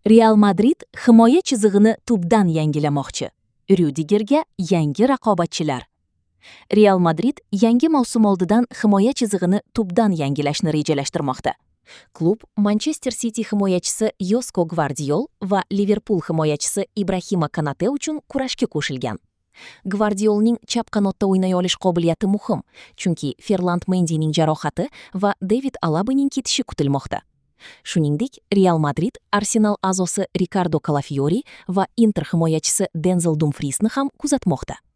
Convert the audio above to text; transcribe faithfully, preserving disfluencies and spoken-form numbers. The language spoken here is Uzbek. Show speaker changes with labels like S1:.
S1: Real Madrid himoya chizig'ini tubdan yangilamoqchi. Ryudigerga yangi raqobatchilar. Real Madrid yangi mavsum oldidan himoya chizig'ini tubdan yangilashni rejalashtirmoqda. Klub Manchester City himoyachisi Josko Gvardiol va Liverpool himoyachisi Ibrahima Konate uchun kurashga qo'shilgan. Gvardiolning chap qanotda o'ynay olish qobiliyati muhim, chunki Ferland Mendyning jarohati va David Alabaning ketishi kutilmoqda. Shuningdek, Real Madrid Arsenal a'zosi Ricardo Calafiori va Inter himoyachisi Denzel Dumfriesni ham kuzatmoqda.